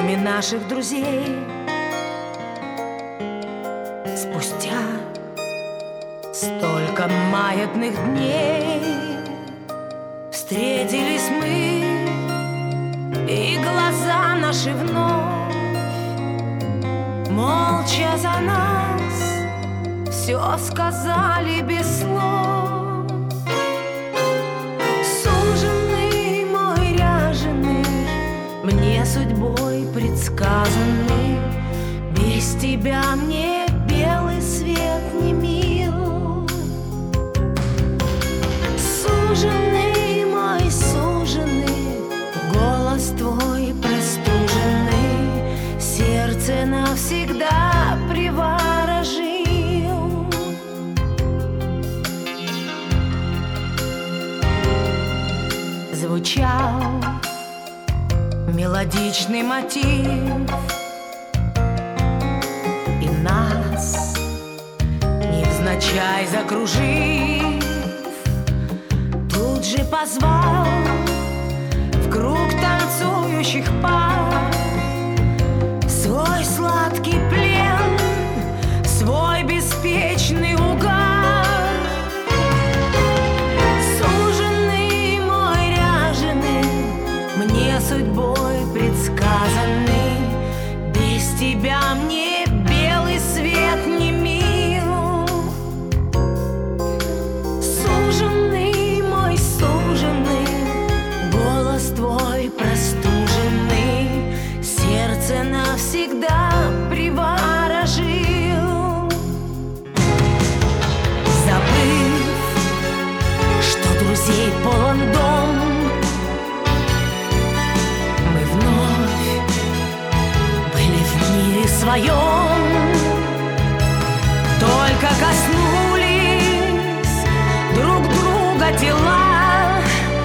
кроме наших друзей. Спустя столько маятных дней встретились мы, и глаза наши вновь молча за нас все сказали без слов. Суженый мой ряженый, мне судьбой предсказанный, без тебя мне белый свет не мил. Суженый мой, суженый, голос твой простуженный сердце навсегда приворожил. Звучал мелодичный мотив, и нас невзначай закружив, тут же позвал в круг танцующих пар свой сладкий плен, свой беспечный угар. Суженый мой ряженый, мне судьбой предсказанный, без тебя мне белый свет не мил. Суженый мой, суженый, голос твой простуженный сердце навсегда приворожил. Забыв, что друзей полон дом, мы вновь были в мире своем. Только коснулись друг друга тела,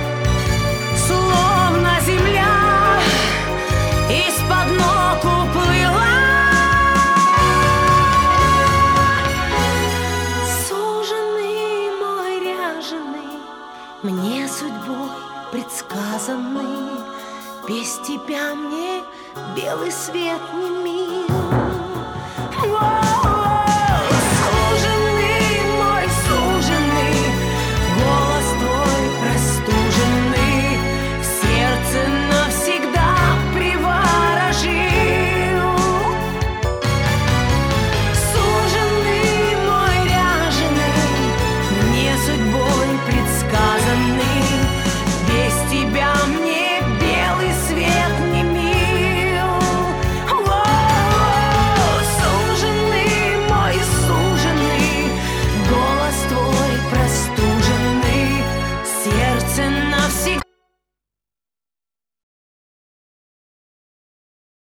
словно земля из-под ног уплыла. Суженый мой ряженый, мне судьбой предсказанный, без тебя мне белый свет не